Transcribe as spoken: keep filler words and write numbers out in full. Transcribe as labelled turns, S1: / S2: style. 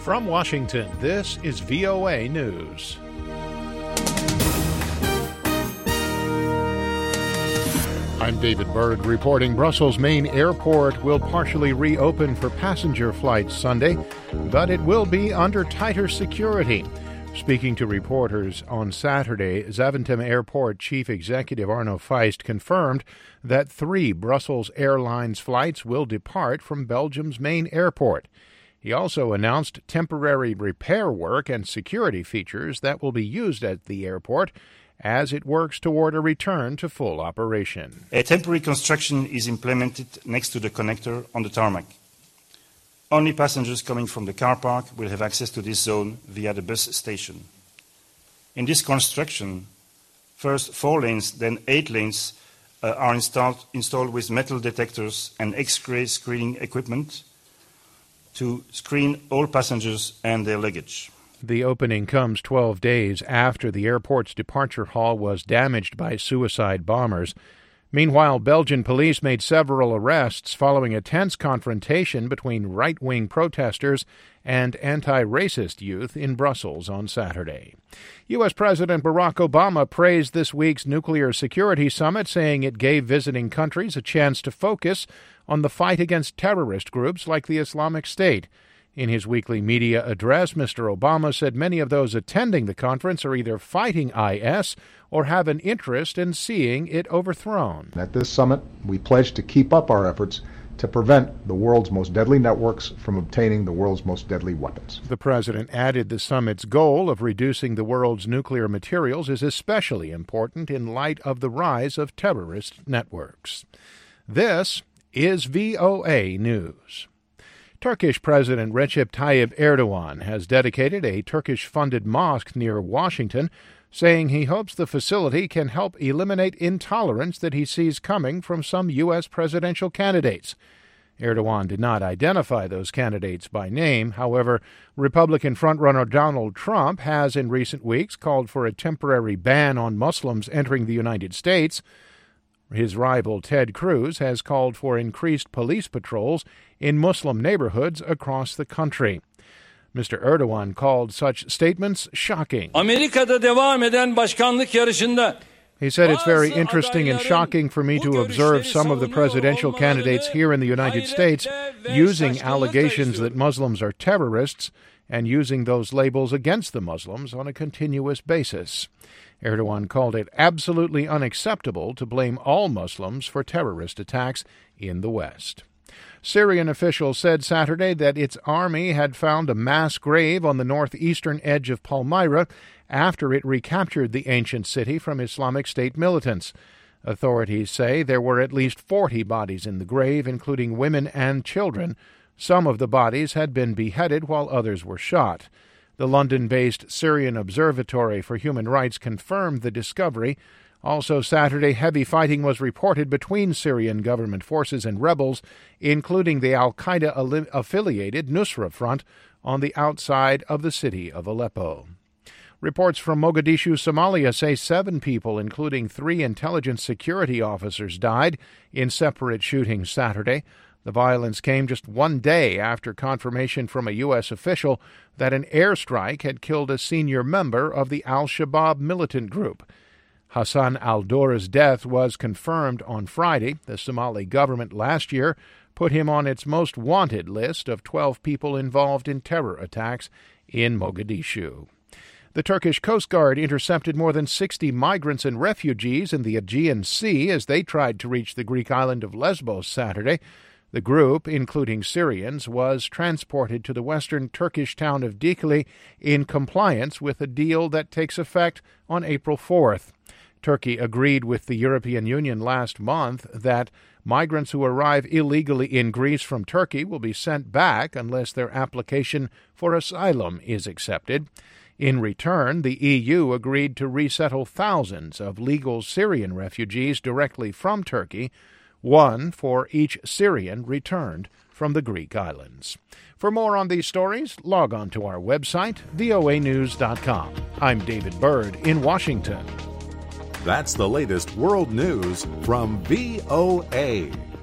S1: From Washington, this is V O A News. I'm David Byrd reporting Brussels' main airport will partially reopen for passenger flights Sunday, but it will be under tighter security. Speaking to reporters on Saturday, Zaventem Airport Chief Executive Arno Feist confirmed that three Brussels Airlines flights will depart from Belgium's main airport. He also announced temporary repair work and security features that will be used at the airport as it works toward a return to full operation.
S2: A temporary construction is implemented next to the connector on the tarmac. Only passengers coming from the car park will have access to this zone via the bus station. In this construction, first four lanes, then eight lanes uh, are installed, installed with metal detectors and X-ray screening equipment to screen all passengers and their luggage.
S1: The opening comes twelve days after the airport's departure hall was damaged by suicide bombers. Meanwhile, Belgian police made several arrests following a tense confrontation between right-wing protesters and anti-racist youth in Brussels on Saturday. U S. President Barack Obama praised this week's nuclear security summit, saying it gave visiting countries a chance to focus on the fight against terrorist groups like the Islamic State. In his weekly media address, Mister Obama said many of those attending the conference are either fighting I S or have an interest in seeing it overthrown.
S3: At this summit, we pledge to keep up our efforts to prevent the world's most deadly networks from obtaining the world's most deadly weapons.
S1: The president added the summit's goal of reducing the world's nuclear materials is especially important in light of the rise of terrorist networks. This is V O A News. Turkish President Recep Tayyip Erdogan has dedicated a Turkish-funded mosque near Washington, saying he hopes the facility can help eliminate intolerance that he sees coming from some U S presidential candidates. Erdogan did not identify those candidates by name. However, Republican frontrunner Donald Trump has in recent weeks called for a temporary ban on Muslims entering the United States. His rival Ted Cruz has called for increased police patrols in Muslim neighborhoods across the country. Mister Erdogan called such statements shocking.
S4: Amerika'da devam eden başkanlık yarışında
S1: He said it's very interesting and shocking for me to observe some of the presidential candidates here in the United States using allegations that Muslims are terrorists and using those labels against the Muslims on a continuous basis. Erdogan called it absolutely unacceptable to blame all Muslims for terrorist attacks in the West. Syrian officials said Saturday that its army had found a mass grave on the northeastern edge of Palmyra after it recaptured the ancient city from Islamic State militants. Authorities say there were at least forty bodies in the grave, including women and children. Some of the bodies had been beheaded while others were shot. The London-based Syrian Observatory for Human Rights confirmed the discovery. Also Saturday, heavy fighting was reported between Syrian government forces and rebels, including the al-Qaeda-affiliated Nusra Front on the outside of the city of Aleppo. Reports from Mogadishu, Somalia say seven people, including three intelligence security officers, died in separate shootings Saturday. The violence came just one day after confirmation from a U S official that an airstrike had killed a senior member of the al-Shabaab militant group. Hassan al-Dora's death was confirmed on Friday. The Somali government last year put him on its most wanted list of twelve people involved in terror attacks in Mogadishu. The Turkish Coast Guard intercepted more than sixty migrants and refugees in the Aegean Sea as they tried to reach the Greek island of Lesbos Saturday. The group, including Syrians, was transported to the western Turkish town of Dikili in compliance with a deal that takes effect on April fourth. Turkey agreed with the European Union last month that migrants who arrive illegally in Greece from Turkey will be sent back unless their application for asylum is accepted. In return, the E U agreed to resettle thousands of legal Syrian refugees directly from Turkey, one for each Syrian returned from the Greek islands. For more on these stories, log on to our website, V O A news dot com. I'm David Byrd in Washington.
S5: That's the latest world news from V O A.